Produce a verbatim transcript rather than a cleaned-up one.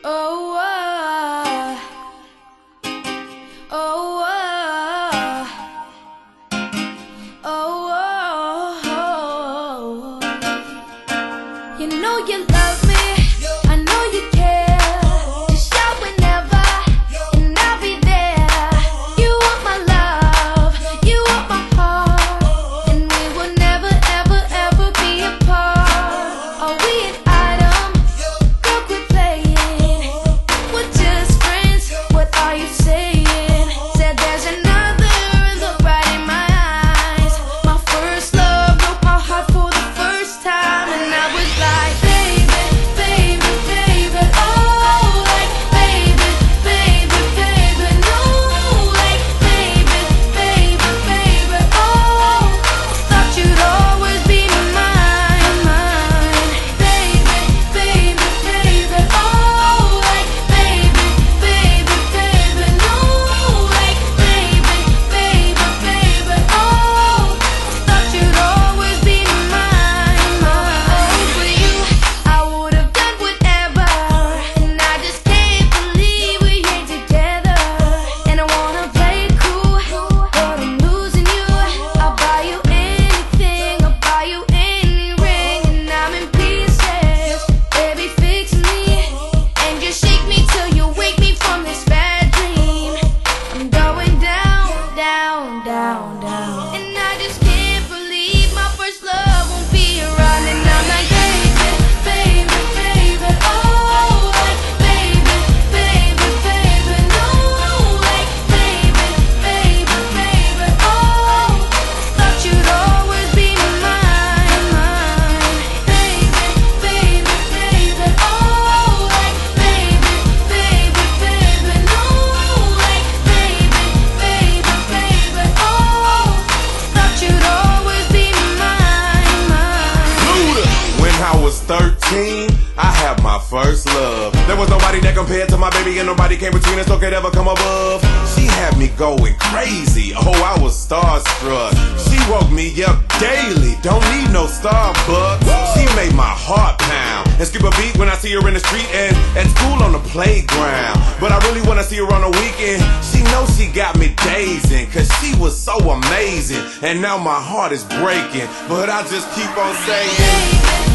Oh, oh, oh, oh, oh, oh. You know you love me, I know you care. Just shout whenever, and I'll be there. You want my love, you want my heart, and we will never, ever, ever be apart. Are we an item? Go quit playing. We're just friends, what are you saying? Said there's another, look right in my eyes. My first love broke my heart for the first time, and I was like, baby, baby, baby, oh, like, baby, baby, baby, no, like, baby, baby, baby, oh, thought you'd always be mine, mine, baby, baby, baby, oh, like, baby, baby, baby, no, like, baby, baby, baby, oh, thought you'd always be mine, mine. For you, I would have done whatever, and I just can't believe we ain't together. And I wanna play it cool, but I'm losing you. I'll buy you anything, I'll buy you any ring, and I'm in pieces. Baby, fix me, and just shake me till you wake me from this bad dream. I'm going down, down, down, down, and I just can't believe my first love won't be around. And I'm like, baby, baby, baby, oh, like, baby, baby, baby, no, like, baby, baby, baby, oh, thought you'd always be mine, mine, baby, baby, baby, oh, like, baby, baby, baby, no, like, baby, baby, baby, oh, thought you'd always be mine, mine. Luda. When I was thirteen, I had my first love. There was nobody that compared to my baby, and nobody came between us or could ever come above. She had me going crazy, oh, I was starstruck. She woke me up daily, don't need no Starbucks. She made my heart pound and skip a beat when I see her in the street and at school on the playground. But I really wanna see her on the weekend. She knows she got me dazing, cause she was so amazing. And now my heart is breaking, but I just keep on saying,